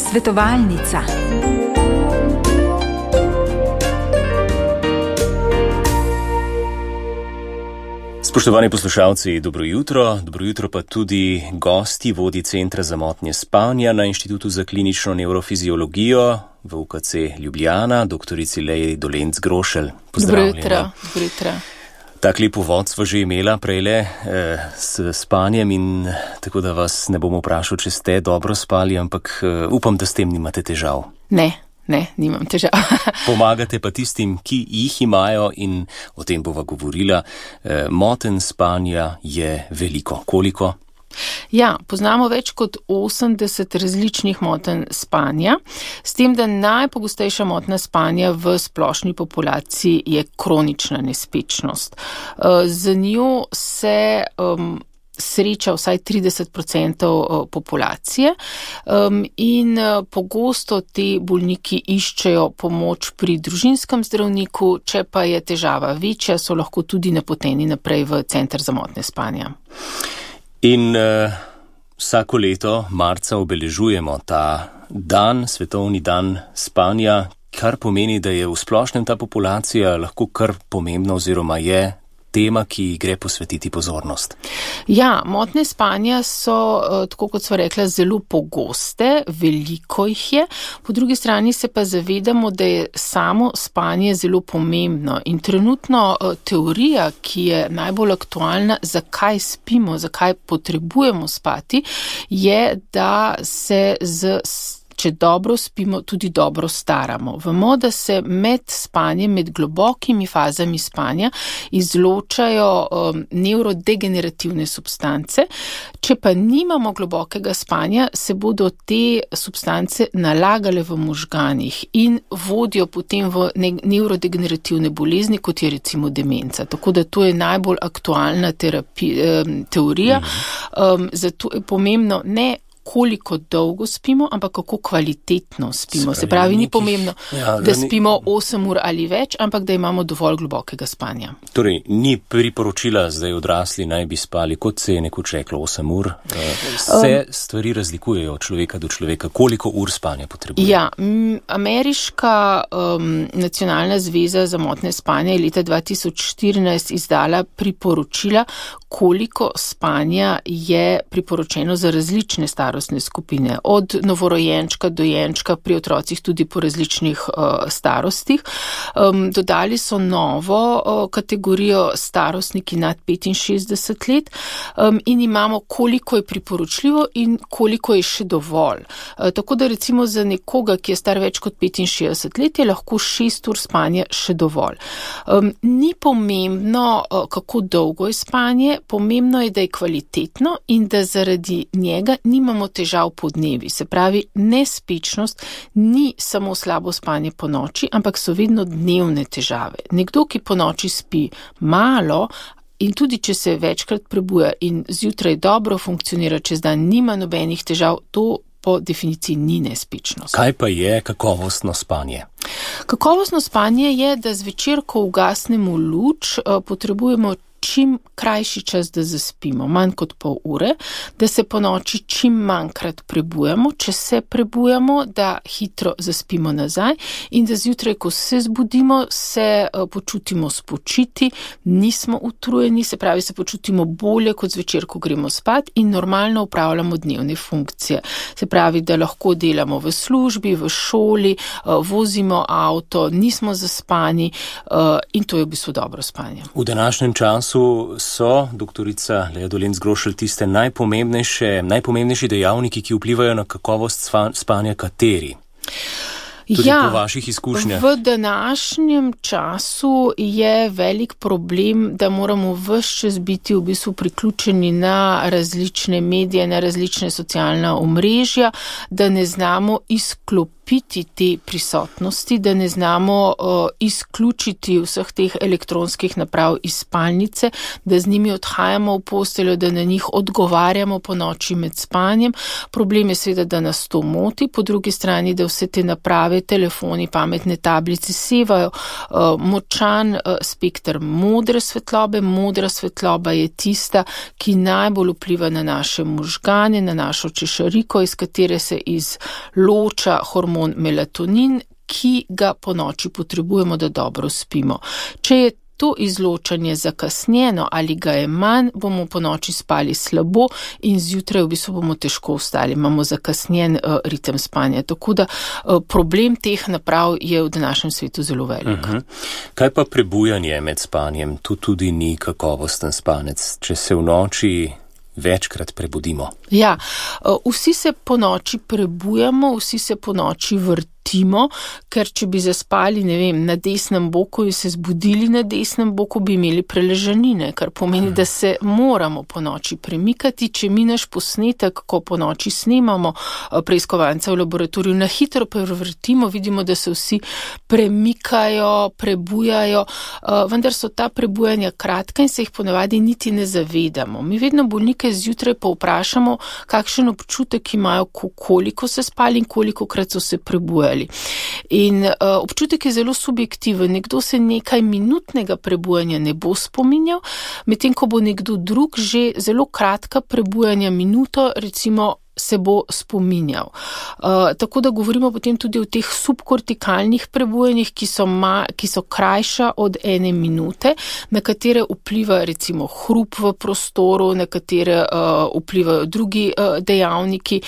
Svetovalnica. Spoštovani poslušalci, dobro jutro pa tudi gosti vodji Centra za motnje spanja na Inštitutu za klinično nevrofiziologijo v UKC Ljubljana, doktorici Leji Dolenc-Grošelj. Pozdravljena. Dobro jutro. Tak lep uvod sva že imela prejle s spanjem in tako da vas ne bom vprašal, če ste dobro spali, ampak upam, da s tem nimate težav. Ne, nimam težav. Pomagate pa tistim, ki jih imajo in o tem bova govorila. Motenj spanja je veliko. Koliko? Ja, poznamo več kot 80 različnih motenj spanja, s tem, da najpogostejša motnja spanja v splošni populaciji je kronična nespečnost. Z njo se sreča vsaj 30% populacije in pogosto te bolniki iščejo pomoč pri družinskem zdravniku, če pa je težava večja, so lahko tudi napoteni naprej v Center za motnje spanja. In vsako leto marca obeležujemo ta dan, svetovni dan spanja, kar pomeni, da je v splošnem ta populacija lahko kar pomembna oziroma je tema, ki gre posvetiti pozornost. Ja, motnje spanja so, tako kot sva rekla, zelo pogoste, veliko jih je. Po drugi strani se pa zavedamo, da je samo spanje zelo pomembno. In trenutno teorija, ki je najbolj aktualna, zakaj spimo, zakaj potrebujemo spati, je, da se če dobro spimo, tudi dobro staramo. Vemo, da se med spanjem, med globokimi fazami spanja izločajo nevrodegenerativne substance. Če pa nimamo globokega spanja, se bodo te substance nalagale v možganih in vodijo potem v nevrodegenerativne bolezni, kot je recimo demenca. Tako da to je najbolj aktualna teorija. Zato je pomembno ne koliko dolgo spimo, ampak kako kvalitetno spimo. Se pravi, ni pomembno, da spimo 8 ur ali več, ampak da imamo dovolj globokega spanja. Torej, ni priporočila, zdaj odrasli naj bi spali, kot se je nekoč reklo, 8 ur. Se stvari razlikujejo od človeka do človeka. Koliko ur spanja potrebuje? Ja, Ameriška nacionalna zveza za motnje spanja je leta 2014 izdala priporočila, koliko spanja je priporočeno za različne starostne skupine, od novorojenčka, dojenčka, pri otrocih tudi po različnih starostih. Dodali so novo kategorijo starostniki nad 65 let in imamo, koliko je priporočljivo in koliko je še dovolj. Tako da recimo za nekoga, ki je star več kot 65 let, je lahko 6 ur spanja še dovolj. Ni pomembno, kako dolgo je spanje, pomembno je, da je kvalitetno in da zaradi njega nimamo težav po dnevi. Se pravi, nespečnost ni samo slabo spanje po noči, ampak so vedno dnevne težave. Nekdo, ki po noči spi malo in tudi če se večkrat prebuja in zjutraj dobro funkcionira, čez dan nima nobenih težav, to po definiciji ni nespečnost. Kaj pa je kakovostno spanje? Kakovostno spanje je, da zvečer, ko ugasnemo luč, potrebujemo čim krajši čas, da zaspimo, manj kot pol ure, da se po noči čim manjkrat prebujamo, če se prebujamo, da hitro zaspimo nazaj in da zjutraj, ko se zbudimo, se počutimo spočiti, nismo utrujeni, se pravi, se počutimo bolje kot zvečer, ko gremo spat in normalno upravljamo dnevne funkcije. Se pravi, da lahko delamo v službi, v šoli, vozimo avto, nismo zaspani in to je v bistvu dobro spanje. V današnjem času so, doktorica Leja Dolenc-Grošelj, tiste najpomembnejši dejavniki, ki vplivajo na kakovost spanja, kateri? Tudi po vaših izkušnjah. V današnjem času je velik problem, da moramo ves čas biti v bistvu priključeni na različne medije, na različne socialna omrežja, da ne znamo izklopiti okrepiti te prisotnosti, da ne znamo izključiti vseh teh elektronskih naprav iz spalnice, da z njimi odhajamo v posteljo, da na njih odgovarjamo po noči med spanjem. Problem je seveda, da nas to moti, po drugi strani, da vse te naprave, telefoni, pametne tablice sevajo močan spekter modre svetlobe. Modra svetloba je tista, ki najbolj vpliva na naše možgane, na našo češariko, iz katere se izloča hormon melatonin, ki ga po noči potrebujemo, da dobro spimo. Če je to izločanje zakasnjeno ali ga je manj, bomo po noči spali slabo in zjutraj v bistvu bomo težko vstali. Imamo zakasnjen ritem spanja. Tako da problem teh naprav je v današnjem svetu zelo velik. Kaj pa prebujanje med spanjem? Tu tudi ni kakovosten spanec, če se v noči večkrat prebudimo. Ja, vsi se po noči prebujamo, vsi se po noči vrtimo, ker če bi zaspali, na desnem boku in se zbudili na desnem boku, bi imeli preležanine, kar pomeni, da se moramo po noči premikati. Če mi naš posnetek, ko po noči snemamo preiskovanca v laboratoriju, na hitro prevrtimo, vidimo, da se vsi premikajo, prebujajo, vendar so ta prebujanja kratka in se jih ponavadi niti ne zavedamo. Mi vedno bolnike zjutraj pa vprašamo, kakšen občutek imajo, koliko so spali in kolikokrat so se prebujali. In občutek je zelo subjektiven. Nekdo se nekaj minutnega prebujanja ne bo spominjal, medtem ko bo nekdo drug že zelo kratka prebujanja, minuto recimo, se bo spominjal. Tako da govorimo potem tudi o teh subkortikalnih prebujanjih, ki so krajša od 1 minute, na katere vpliva recimo hrup v prostoru, na katere vplivajo drugi dejavniki.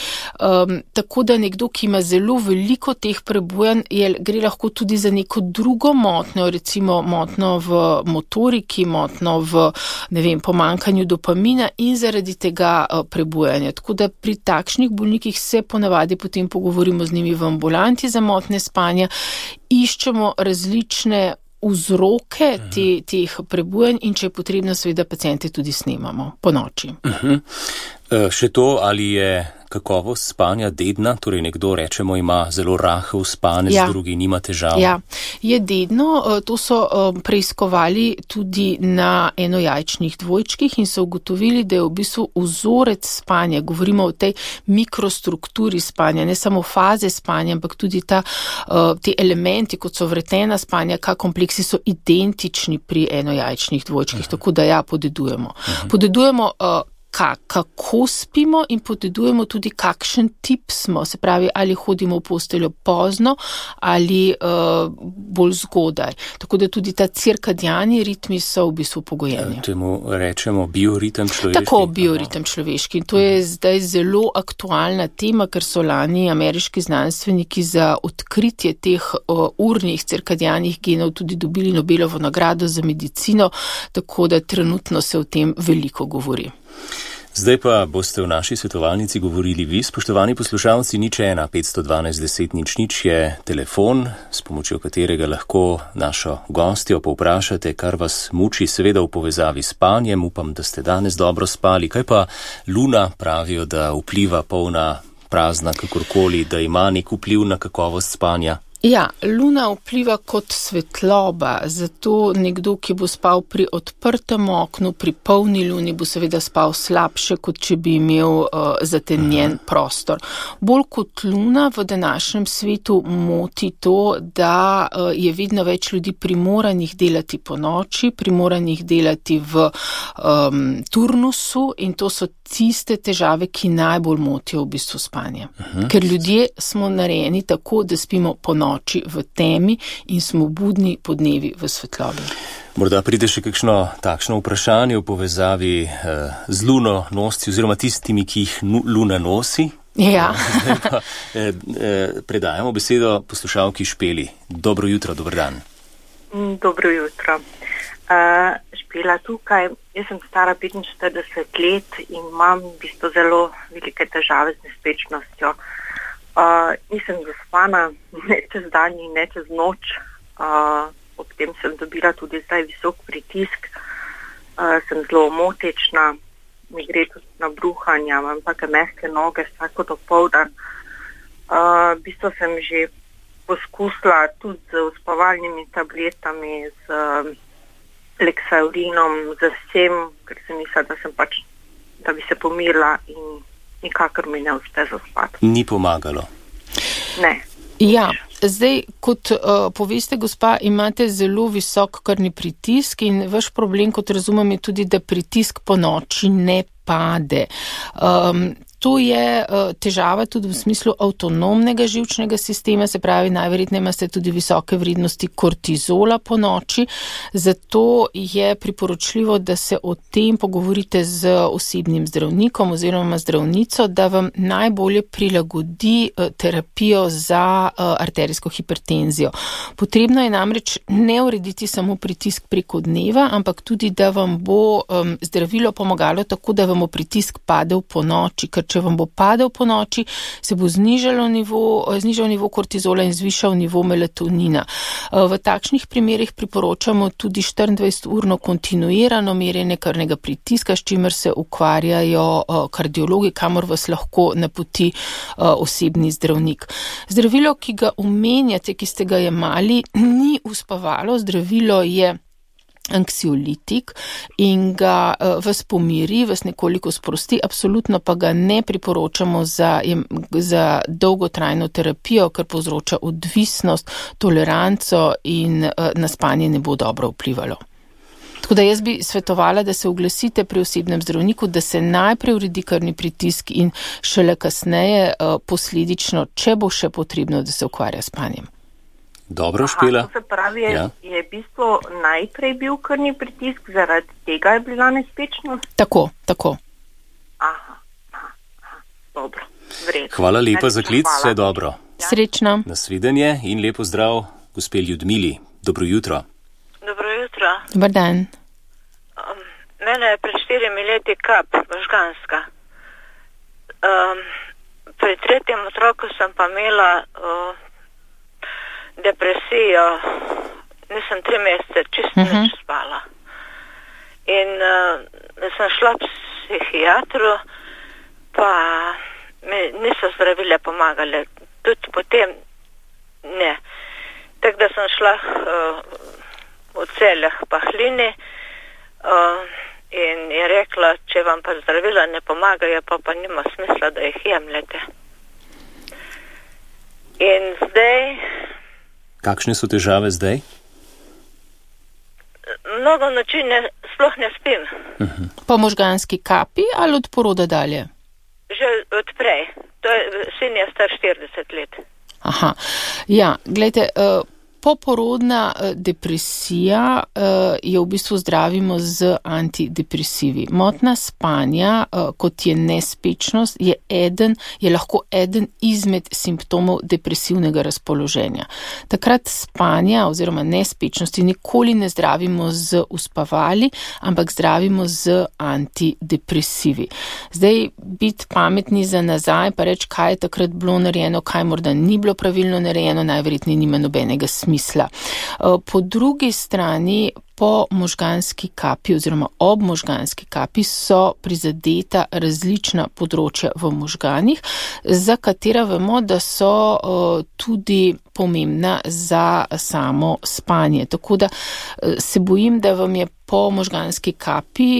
Tako da nekdo, ki ima zelo veliko teh prebujanj, gre lahko tudi za neko drugo motnjo, recimo motnjo v motoriki, motnjo v, pomanjkanju dopamina in zaradi tega prebujanja. Tako da pri takšnih bolnikih se ponavadi potem pogovorimo z njimi v ambulanti za motnje spanja, iščemo različne vzroke teh prebujanj in če je potrebno, seveda paciente tudi snemamo po noči. Še to, ali je kakovost spanja dedna, torej nekdo rečemo ima zelo rahel spanec, drugi nima težav. Ja, je dedno, to so preiskovali tudi na enojajčnih dvojčkih in so ugotovili, da je v bistvu vzorec spanja, govorimo o tej mikrostrukturi spanja, ne samo faze spanja, ampak tudi te elementi, kot so vretena spanja, kompleksi so identični pri enojajčnih dvojčkih, tako da podedujemo. Podedujemo kako spimo in podedujemo tudi, kakšen tip smo, se pravi, ali hodimo v posteljo pozno ali bolj zgodaj. Tako da tudi ta cirkadiani ritmi so v bistvu pogojeni. Temu rečemo bioritem človeški. Tako, bioritem človeški. In to je zdaj zelo aktualna tema, ker so lani ameriški znanstveniki za odkritje teh urnih cirkadianih genov tudi dobili Nobelovo nagrado za medicino, tako da trenutno se o tem veliko govori. Zdaj pa boste v naši svetovalnici govorili vi, spoštovani poslušalci. 01 512 10 00 je telefon, s pomočjo katerega lahko našo gostjo povprašate, kar vas muči, seveda v povezavi s spanjem. Upam, da ste danes dobro spali. Kaj pa luna, pravijo, da vpliva polna, prazna, kakorkoli, da ima nek vpliv na kakovost spanja? Ja, luna vpliva kot svetloba, zato nekdo, ki bo spal pri odprtem oknu, pri polni luni, bo seveda spal slabše, kot če bi imel zatemnjen prostor. Bolj kot luna v današnjem svetu moti to, da je vedno več ljudi primoranih delati po noči, primoranih delati v turnusu in to so tiste težave, ki najbolj motijo v bistvu spanje. Ker ljudje smo narejeni tako, da spimo po noči v temi in smo budni po dnevi v svetlobi. Morda pride še kakšno takšno vprašanje v povezavi z luno nosci oziroma tistimi, ki jih luna nosi. Ja. Zdaj pa predajamo besedo poslušalki Špeli. Dobro jutro, dober dan. Dobro jutro. Špela tukaj. Jaz sem stara 45 let in imam v bistvu zelo velike težave z nespečnostjo. Nisem zaspana ne čez dan in ne čez noč. Ob tem sem dobila tudi zdaj visok pritisk. Sem zelo motečna, mi gre tudi na bruhanja, imam take mehke noge vsako dopoldan. V bistvu sem že poskusila tudi z uspavalnimi tabletami, z Lexaulinom, z vsem, ker sem mislila, da bi se pomirila in nikakor mi ne uspe zaspati. Ni pomagalo? Ne. Ja, zdaj, kot poveste, gospa, imate zelo visok krvni pritisk in vaš problem, kot razumem, je tudi, da pritisk po noči ne pade. To je težava tudi v smislu avtonomnega živčnega sistema, se pravi, najverjetneje imate tudi visoke vrednosti kortizola po noči, zato je priporočljivo, da se o tem pogovorite z osebnim zdravnikom oziroma zdravnico, da vam najbolje prilagodi terapijo za arterijsko hipertenzijo. Potrebno je namreč ne urediti samo pritisk preko dneva, ampak tudi, da vam bo zdravilo pomagalo tako, da vam bo pritisk padel po noči, ker če vam bo padel po noči, se bo znižal nivo kortizola in zvišal nivo melatonina. V takšnih primerih priporočamo tudi 24-urno kontinuirano merjenje krvnega pritiska, s čimer se ukvarjajo kardiologi, kamor vas lahko napoti osebni zdravnik. Zdravilo, ki ga omenjate, ki ste ga jemali, ni uspavalo, zdravilo je anksiolitik in ga vas pomiri, vas nekoliko sprosti, absolutno pa ga ne priporočamo za dolgotrajno terapijo, ker povzroča odvisnost, toleranco in na spanje ne bo dobro vplivalo. Tako da jaz bi svetovala, da se oglasite pri osebnem zdravniku, da se najprej uredi krvni pritisk in šele kasneje posledično, če bo še potrebno, da se ukvarja s spanjem. Dobro, Špela. To se pravi, je v bistvu najprej bil krvni pritisk, zaradi tega je bila nespečnost? Tako. Aha. Dobro, vredno. Hvala lepa za klic, vse dobro. Ja. Srečno. Nasvidenje in lepo zdrav gospe Ljudmili. Dobro jutro. Dobro jutro. Dobar dan. Mene je pred 4 leti kap možganska. Pri 3. otroku sem pa imela depresijo, nisem 3 mesece čisto nič spala. In sem šla k psihiatru, pa mi niso zdravile pomagale, tudi potem ne. Tako da sem šla v Celjah Pahlini in je rekla, če vam pa zdravila ne pomagajo, pa nima smisla, da jih jemljete. In zdaj... Kakšne so težave zdaj? Mnogo noči sploh ne spim. Po možganski kapi ali od poroda dalje? Že od prej. Sin je star 40 let. Aha, ja, gledajte, poporodna depresija jo v bistvu zdravimo z antidepresivi. Motnja spanja, kot je nespečnost, je lahko eden izmed simptomov depresivnega razpoloženja. Takrat spanja oziroma nespečnosti nikoli ne zdravimo z uspavali, ampak zdravimo z antidepresivi. Zdaj, biti pametni za nazaj, pa reči, kaj je takrat bilo narejeno, kaj morda ni bilo pravilno narejeno, najverjetneje nima nobenega smisla. Po drugi strani, po možganski kapi oziroma ob možganski kapi so prizadeta različna področja v možganih, za katera vemo, da so tudi pomembna za samo spanje. Tako da se bojim, da vam je po možganski kapi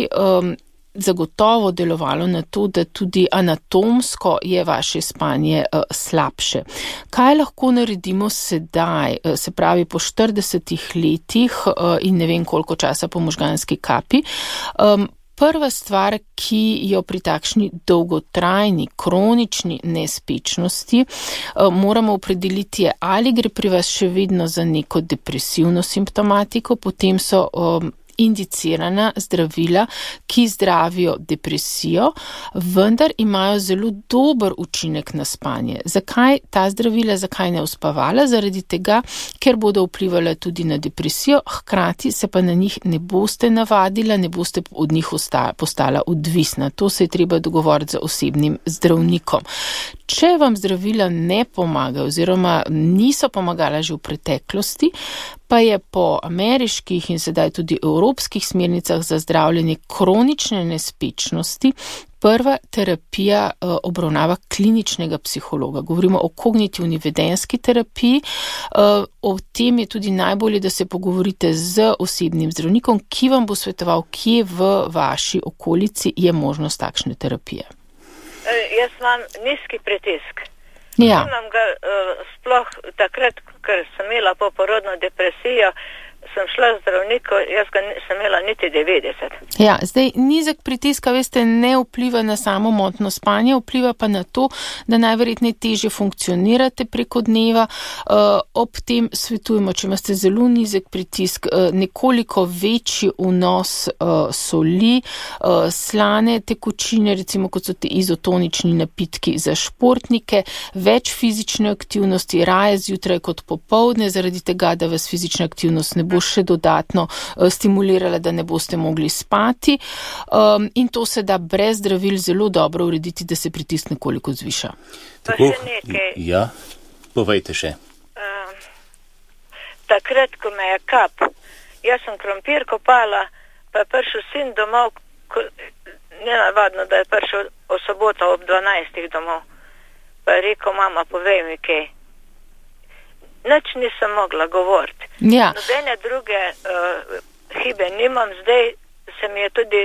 zagotovo delovalo na to, da tudi anatomsko je vaše spanje slabše. Kaj lahko naredimo sedaj, se pravi po 40 letih in ne vem koliko časa po možganski kapi? Prva stvar, ki jo pri takšni dolgotrajni, kronični nespečnosti moramo opredeliti je, ali gre pri vas še vedno za neko depresivno simptomatiko, potem so indicirana zdravila, ki zdravijo depresijo, vendar imajo zelo dober učinek na spanje. Zakaj ta zdravila, zakaj ne uspavala? Zaradi tega, ker bodo vplivala tudi na depresijo, hkrati se pa na njih ne boste navadila, ne boste od njih postala odvisna. To se je treba dogovoriti z osebnim zdravnikom. Če vam zdravila ne pomagajo oziroma niso pomagala že v preteklosti, pa je po ameriških in sedaj tudi evropskih smernicah za zdravljenje kronične nespečnosti Prva terapija obravnava kliničnega psihologa. Govorimo o kognitivni vedenjski terapiji. O tem je tudi najbolje, da se pogovorite z osebnim zdravnikom, ki vam bo svetoval, kje v vaši okolici je možnost takšne terapije. Jaz imam nizki pritisk. Ja. Imam ga sploh takrat, ker sem imela poporodno depresijo, sem šla z zdravniku, jaz ga nisem imela niti 90. Ja, zdaj nizek pritiska, veste, ne vpliva na samo motnjo spanja, vpliva pa na to, da najverjetneje težje funkcionirate preko dneva. Ob tem svetujemo, če imate zelo nizek pritisk, nekoliko večji vnos soli, slane tekočine, recimo kot so te izotonični napitki za športnike, več fizične aktivnosti, raje zjutraj kot popoldne, zaradi tega, da vas fizična aktivnost ne bo še dodatno stimulirala, da ne boste mogli spati. In to se da brez zdravil zelo dobro urediti, da se pritisk nekoliko zviša. Tako, ja, povejte še. Takrat, ko me je kap, jaz sem krompir kopala, pa je prišel sin domov, nenavadno, da je prišel o soboto ob 12 domov. Pa je rekel, mama, povej mi kaj. Nič nisem mogla govoriti. Ja. Nobene druge hibe nimam, zdaj se mi je tudi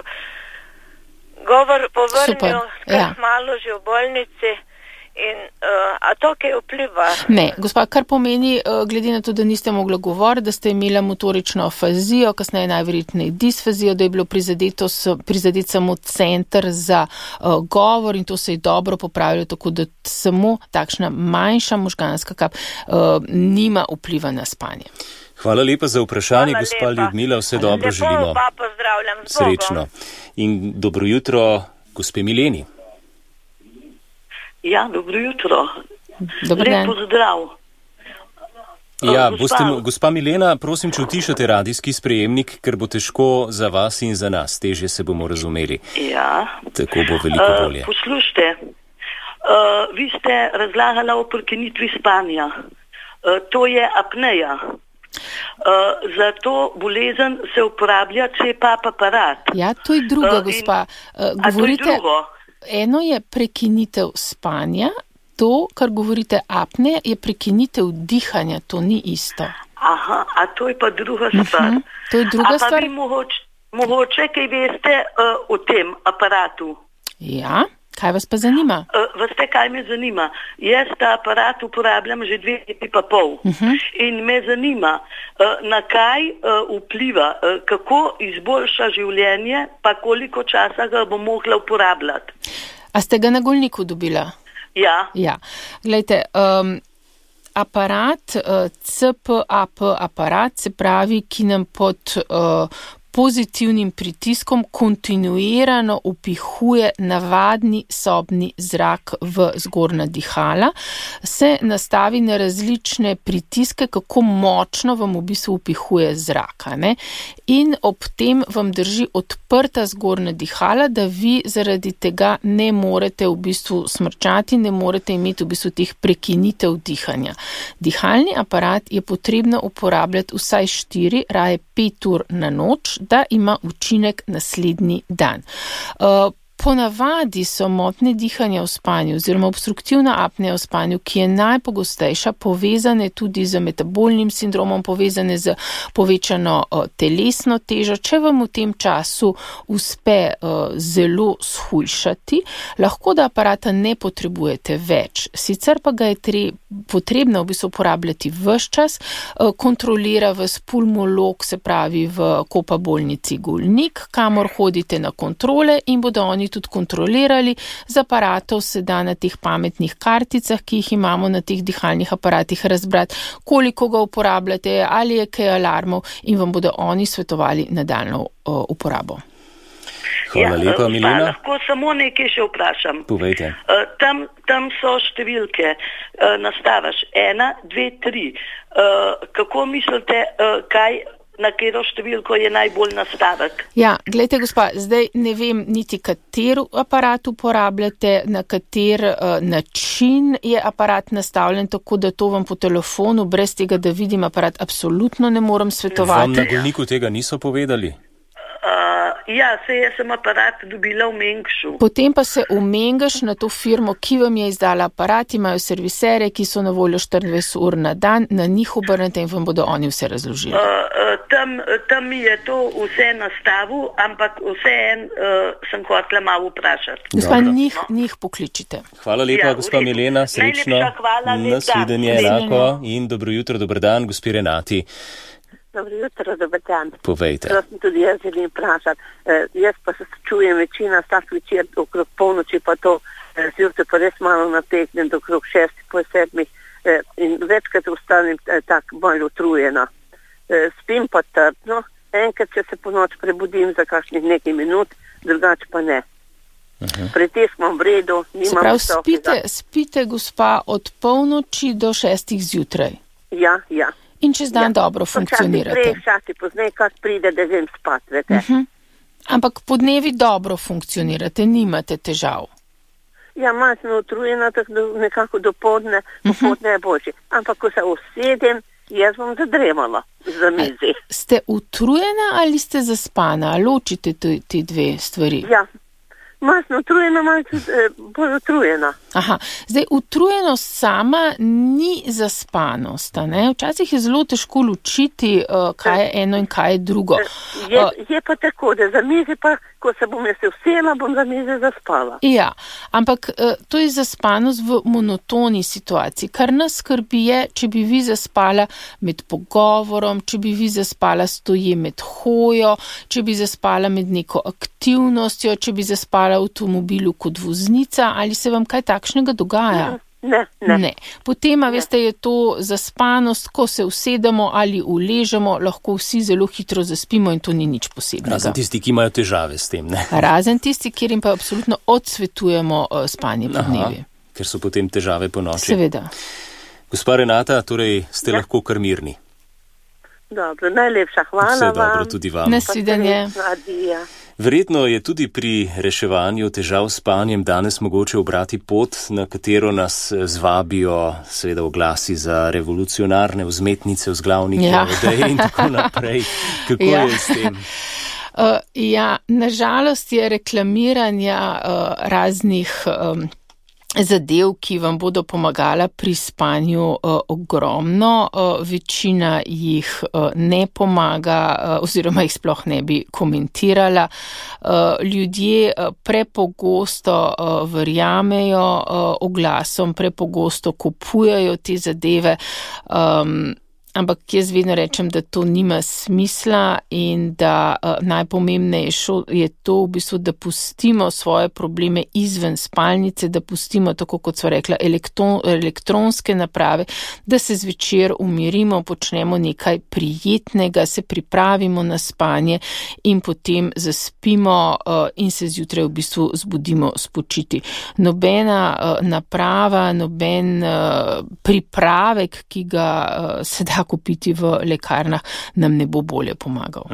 govor povrnil, malo že v bolnici. A to kaj vpliva? Ne, gospa, kar pomeni, glede na to, da niste mogla govoriti, da ste imela motorično afazijo, kasneje najverjetneje disfazijo, da je bilo prizadet samo center za govor in to se je dobro popravilo, tako da samo takšna manjša možganska kap nima vpliva na spanje. Hvala lepa za vprašanje, gospa Ljudmila, vse dobro želimo. Lepo pa pozdravljam z Bogom. Srečno. In dobro jutro, gospe Mileni. Ja, dobro jutro. Lep pozdrav. Ja, gospa Milena, prosim, če utišate radijski sprejemnik, ker bo težko za vas in za nas. Težje se bomo razumeli. Ja. Tako bo veliko bolje. Poslušajte, vi ste razlagali o prekinitvi spanja. To je apneja. Za to bolezen se uporablja CPAP aparat. Ja, to je druga, gospa. Govorite, to je drugo? Eno je prekinitev spanja, to, kar govorite apne, je prekinitev dihanja, to ni isto. Aha, a to je pa druga stvar. To je druga stvar. A pa vi mogoče kaj veste o tem aparatu? Ja, kaj vas pa zanima? Veste, kaj me zanima? Jaz ta aparat uporabljam že 2 leti pa pol. In me zanima, na kaj vpliva, kako izboljša življenje, pa koliko časa ga bom mogla uporabljati. A ste ga na Golniku dobila? Ja. Glejte, aparat, CPAP aparat, se pravi, ki nam pod pozitivnim pritiskom kontinuirano upihuje navadni sobni zrak v zgornja dihala, se nastavi na različne pritiske, kako močno vam v bistvu upihuje zraka. Ne? In ob tem vam drži odprta zgornja dihala, da vi zaradi tega ne morete v bistvu smrčati, ne morete imeti v bistvu teh prekinitev dihanja. Dihalni aparat je potrebno uporabljati vsaj 4, raje 5 ur na noč, da ima učinek naslednji dan. Ponavadi so motnje dihanja v spanju oziroma obstruktivna apnea v spanju, ki je najpogostejša, povezane tudi z metabolnim sindromom, povezane z povečano telesno težo. Če vam v tem času uspe zelo shujšati, lahko da aparata ne potrebujete več. Sicer pa ga je potrebno v bistvu uporabljati ves čas, kontrolira vas pulmolog, se pravi v Kopa bolnici Golnik, kamor hodite na kontrole in bodo oni tudi kontrolirali. Z aparatov se da na teh pametnih karticah, ki jih imamo na teh dihalnih aparatih, razbrati, koliko ga uporabljate, ali je kaj alarmov in vam bodo oni svetovali nadaljnjo uporabo. Hvala lepa, Milena. Lahko samo nekaj še vprašam. Povejte. Tam so številke, nastavaš 1, 2, 3. Kako mislite, na katero številko je najbolj nastavek? Ja, glejte, gospa, zdaj ne vem niti kater aparat uporabljate, na kater način je aparat nastavljen, tako da to vam po telefonu, brez tega, da vidim aparat, absolutno ne morem svetovati. Vam na Golniku tega niso povedali? Ja, jaz sem aparat dobila v Mengšu. Potem pa se umengaš na to firmo, ki vam je izdala aparat, imajo servisere, ki so na voljo 24 ur na dan, na njih obrnete in vam bodo oni vse razložili. Tam mi je to vse nastavil, ampak vseeno sem hotela malo vprašati. Gospa, njih pokličite. Hvala lepa, gospa Milena, srečno. Nasvidenje enako in dobro jutro, dober dan, gospi Renati. Dobro jutro, dober dan. Povejte. Tudi jaz želim vprašati. Jaz pa se čujem večina vsak večer okrog polnoči, pa to zjutraj pa res malo nategnem do okrog 6:30 in večkrat ostanem tako bolj utrujena. Spim pa trdno, enkrat se po noč prebudim za kakšnih nekaj minut, drugače pa ne. Pritisk imam v redu, nimam visoke. Spite, gospa, od polnoči do 6 zjutraj? Ja. In čez dan dobro funkcionirate? Včasih pozneje, kak pride, da grem spat, vete. Ampak po dnevi dobro funkcionirate, nimate težav? Ja, malo sem utrujena, tako nekako dopoldne je boljše. Ampak ko se usedem, jaz bom zadremala za mizi. Ste utrujena ali ste zaspana? Ločite te dve stvari? Ja, malo sem utrujena, malo bolj utrujena. Aha, zdaj utrujenost sama ni zaspanost, ne? Včasih je zelo težko ločiti, kaj je eno in kaj je drugo. Je pa tako, da za mizi pa, ko se bom jaz vsela, bom za mizi zaspala. Ja, ampak to je zaspanost v monotoni situaciji. Kar nas skrbi je, če bi vi zaspala med pogovorom, če bi vi zaspala stoje med hojo, če bi zaspala med neko aktivnostjo, če bi zaspala v avtomobilu kot voznica, ali se vam kaj takšnega dogaja? Ne. Potem, veste, je to zaspanost, ko se usedemo ali uležemo, lahko vsi zelo hitro zaspimo in to ni nič posebnega. Razen tisti, ki imajo težave s tem, ne? Razen tisti, kjer jim pa absolutno odsvetujemo spanje po dnevi. Ker so potem težave po noči. Seveda. Gospa Renata, torej ste lahko kar mirni. Dobro, najlepša hvala vam. Vse dobro tudi vam. Nasvidenje. Verjetno je tudi pri reševanju težav s spanjem danes mogoče obrati pot, na katero nas zvabijo seveda oglasi za revolucionarne vzmetnice v zglavnih idej in tako naprej. Kako je s tem? Nažalost je reklamiranja raznih zadev, ki vam bodo pomagala pri spanju ogromno. Večina jih ne pomaga oziroma jih sploh ne bi komentirala. Ljudje prepogosto verjamejo oglasom, prepogosto kupujejo te zadeve, ampak jaz vedno rečem, da to nima smisla in da najpomembneje je to v bistvu, da pustimo svoje probleme izven spalnice, da pustimo, tako kot so rekla, elektronske naprave, da se zvečer umirimo, počnemo nekaj prijetnega, se pripravimo na spanje in potem zaspimo in se zjutraj v bistvu zbudimo spočiti. Nobena naprava, noben pripravek, ki ga se da kupiti v lekarnah, nam ne bo bolje pomagal.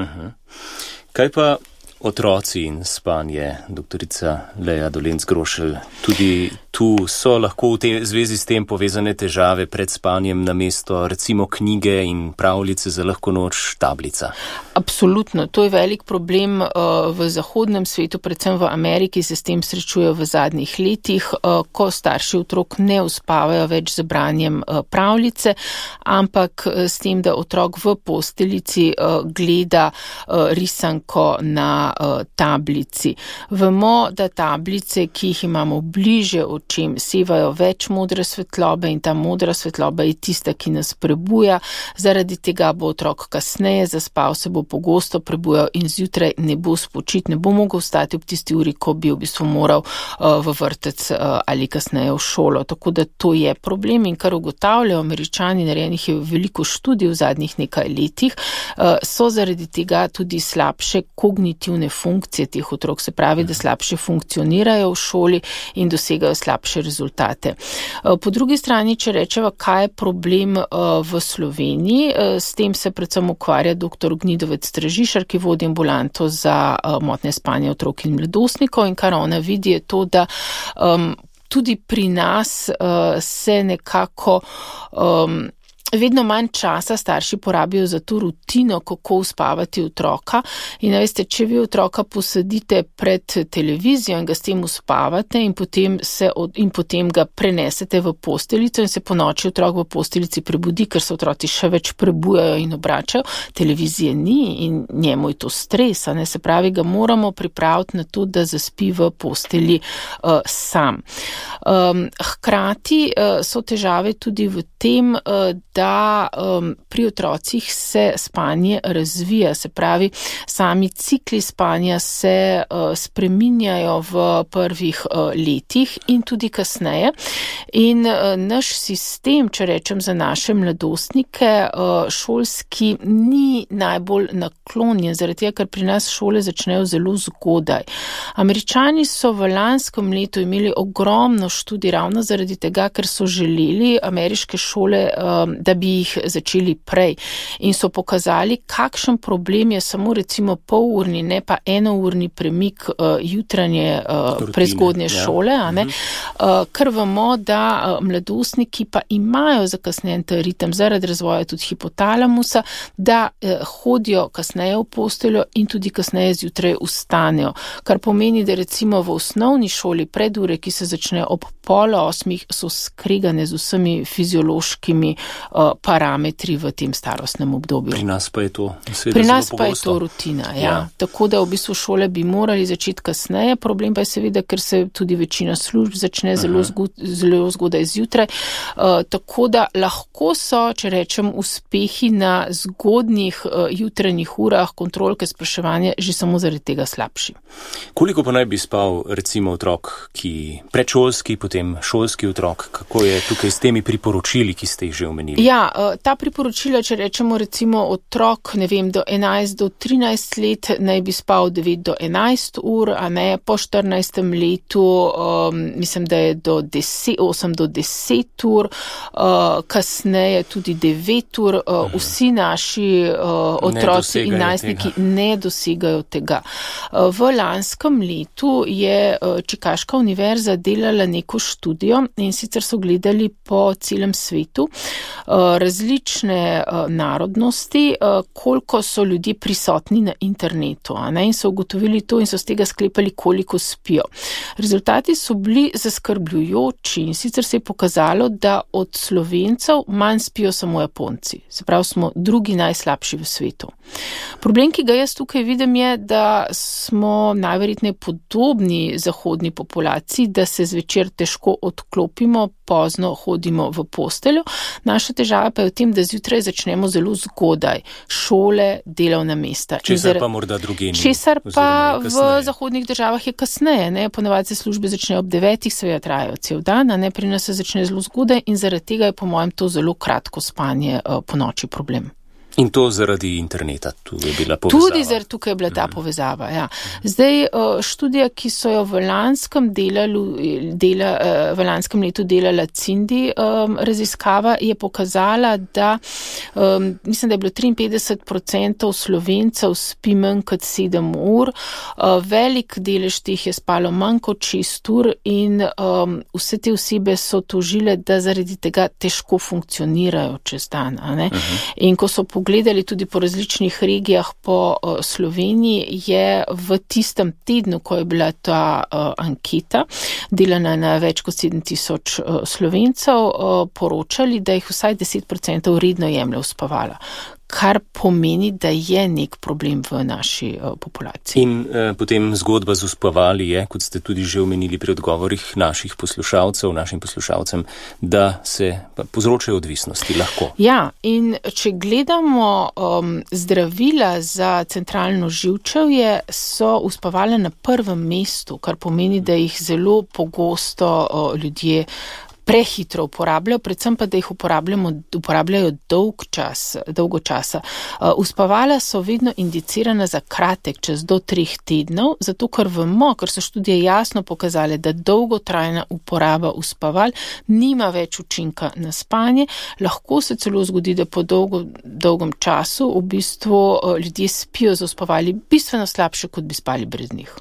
Kaj pa otroci in spanje, doktorica Leja Dolenc-Grošelj? Tudi tu so lahko v zvezi s tem povezane težave pred spanjem namesto recimo knjige in pravljice za lahko noč tablica. Absolutno, to je velik problem v zahodnem svetu, predvsem v Ameriki se s tem srečujejo v zadnjih letih, ko starši otrok ne uspavajo več z branjem pravljice, ampak s tem, da otrok v posteljici gleda risanko na tablici. Vemo, da tablice, ki jih imamo bliže očem, sevajo več modre svetlobe in ta modra svetloba je tista, ki nas prebuja. Zaradi tega bo otrok kasneje zaspal, se bo pogosto prebujal in zjutraj ne bo spočit, ne bo mogel vstati ob tisti uri, ko bi v bistvu moral v vrtec ali kasneje v šolo. Tako da to je problem in kar ugotavljajo Američani, narejenih je veliko študij v zadnjih nekaj letih, so zaradi tega tudi slabše kognitivne funkcije teh otrok, se pravi, da slabše funkcionirajo v šoli in dosegajo slabše rezultate. Po drugi strani, če rečeva, kaj je problem v Sloveniji, s tem se predvsem ukvarja dr. Gnidovec Stražišar, ki vodi ambulanto za motnje spanja otrok in mladostnikov in kar ona vidi je to, da tudi pri nas se nekako vedno manj časa starši porabijo za to rutino, kako uspavati otroka. In veste, če vi otroka posadite pred televizijo in ga s tem uspavate in potem ga prenesete v posteljico in se po noči otrok v posteljici prebudi, ker se otroci še več prebujajo in obračajo, televizije ni in njemu je to stres, ne? Se pravi, ga moramo pripraviti na to, da zaspi v postelji sam. Hkrati so težave tudi v tem, da pri otrocih se spanje razvija, se pravi, sami cikli spanja se spreminjajo v prvih letih in tudi kasneje. In naš sistem, če rečem za naše mladostnike, šolski ni najbolj naklonjen, zaradi tega, ker pri nas šole začnejo zelo zgodaj. Američani so v lanskem letu imeli ogromno študij ravno zaradi tega, ker so želeli ameriške šole, da bi jih začeli prej. In so pokazali, kakšen problem je samo recimo polurni, ne pa enourni premik jutranje prezgodnje šole, ker vemo, da mladostniki pa imajo zakasnjen ritem zaradi razvoja tudi hipotalamusa, da hodijo kasneje v posteljo in tudi kasneje zjutraj vstanejo. Kar pomeni, da recimo v osnovni šoli predure, ki se začne ob 7:30, so skregane z vsemi fiziološkimi parametri v tem starostnem obdobju. Pri nas pa je to Pri nas pa je to rutina, ja. Tako da v bistvu šole bi morali začeti kasneje, problem pa je seveda, ker se tudi večina služb začne zelo zgodaj zjutraj, tako da lahko so, če rečem, uspehi na zgodnjih jutranjih urah kontrolke spraševanja že samo zaradi tega slabši. Koliko pa naj bi spal recimo otrok, ki predšolski, potem šolski otrok, kako je tukaj s temi priporočili, ki ste jih že omenili? Ja, ta priporočila, če rečemo recimo otrok, ne vem, do 11 do 13 let naj bi spal 9 do 11 ur, a ne po 14. letu, mislim, da je do 8 do 10 ur, kasneje tudi 9 ur, vsi naši otroci in najstniki ne dosegajo tega. V lanskem letu je Čikaška univerza delala neko študijo in sicer so gledali po celem svetu različne narodnosti, koliko so ljudje prisotni na internetu, in so ugotovili to in so z tega sklepali, koliko spijo. Rezultati so bili zaskrbljujoči in sicer se je pokazalo, da od Slovencev manj spijo samo Japonci. Se pravi, smo drugi najslabši v svetu. Problem, ki ga jaz tukaj vidim, je, da smo najverjetneje podobni zahodni populaciji, da se zvečer težko odklopimo, pozno hodimo v posteljo. Naša težava pa je v tem, da zjutraj začnemo zelo zgodaj. Šole, delovna mesta. Česar pa morda druge ni. Česar pa v zahodnih državah je kasneje, ne? Ponavadi se službe začnejo ob 9, seveda trajajo cel dan, a ne, pri nas se začne zelo zgodaj in zaradi tega je po mojem to zelo kratko spanje po noči problem. In to zaradi interneta, tu je bila povezava. Tudi zaradi tukaj je bila ta povezava, ja. Zdaj, študija, ki so jo v lanskem letu delala Cindy raziskava, je pokazala, da mislim, da je bilo 53% Slovencev spi manj kot 7 ur, velik delež teh je spalo manj kot 6 ur in vse te osebe so tožile, da zaradi tega težko funkcionirajo čez dan, a ne? In ko so pogledali tudi po različnih regijah po Sloveniji, je v tistem tednu, ko je bila ta anketa, delana na več kot 7000 Slovencev, poročali, da jih vsaj 10% redno jemlje uspavala. Kar pomeni, da je nek problem v naši populaciji. In potem zgodba z uspavali je, kot ste tudi že omenili pri odgovorih našim poslušalcem, da se povzročajo odvisnosti lahko. Ja, in če gledamo zdravila za centralno živčevje, so uspavale na prvem mestu, kar pomeni, da jih zelo pogosto ljudje prehitro uporabljajo, predvsem pa, da jih uporabljajo dolgo časa. Uspavala so vedno indicirana za kratek, čez do 3 tednov, zato ker vemo, ker so študije jasno pokazale, da dolgotrajna uporaba uspaval nima več učinka na spanje, lahko se celo zgodi, da po dolgom času v bistvu ljudje spijo z uspavali bistveno slabše, kot bi spali brez njih.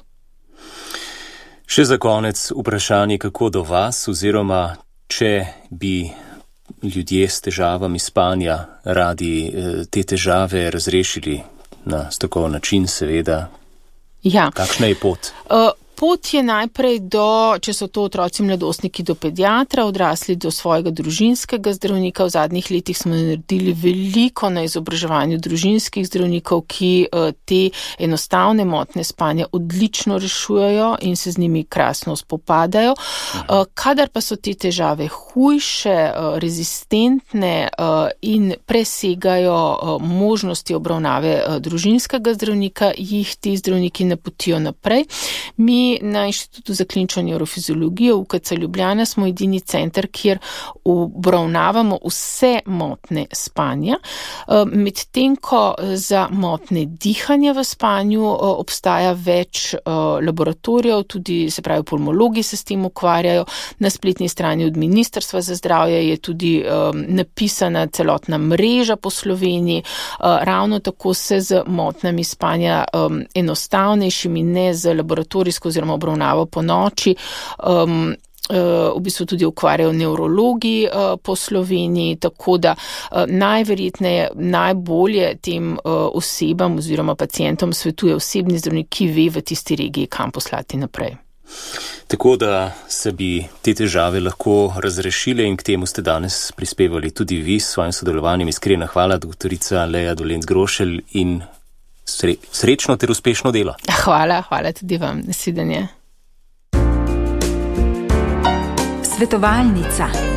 Še za konec vprašanje, kako do vas, oziroma če bi ljudje s težavami spanja radi te težave razrešili na strokoven način, seveda. Ja. Kakšna je pot? Pot je najprej če so to otroci mladostniki, do pediatra, odrasli do svojega družinskega zdravnika. V zadnjih letih smo naredili veliko na izobraževanju družinskih zdravnikov, ki te enostavne motnje spanja odlično rešujejo in se z njimi krasno spopadajo. Kadar pa so te težave hujše, rezistentne in presegajo možnosti obravnave družinskega zdravnika, jih ti zdravniki napotijo naprej. Mi na Inštitutu za klinično nevrofiziologijo UKC Ljubljana smo edini center, kjer obravnavamo vse motnje spanja, medtem ko za motnje dihanja v spanju obstaja več laboratorijev, tudi se pravi pulmologi se s tem ukvarjajo. Na spletni strani od Ministrstva za zdravje je tudi napisana celotna mreža po Sloveniji. Ravno tako se z motnjami spanja enostavnejšimi, ne z laboratorijsko oziroma obravnavo po noči, v bistvu tudi ukvarjajo nevrologi po Sloveniji, tako da najverjetneje najbolje tem osebam oziroma pacientom svetuje osebni zdravnik, ki ve v tisti regiji, kam poslati naprej. Tako da se bi te težave lahko razrešile in k temu ste danes prispevali tudi vi s svojim sodelovanjem. Iskrena hvala, doktorica Lea Dolenc Grošelj, in srečno ter uspešno delo. Hvala tudi vam. Nasvidenje. Svetovalnica.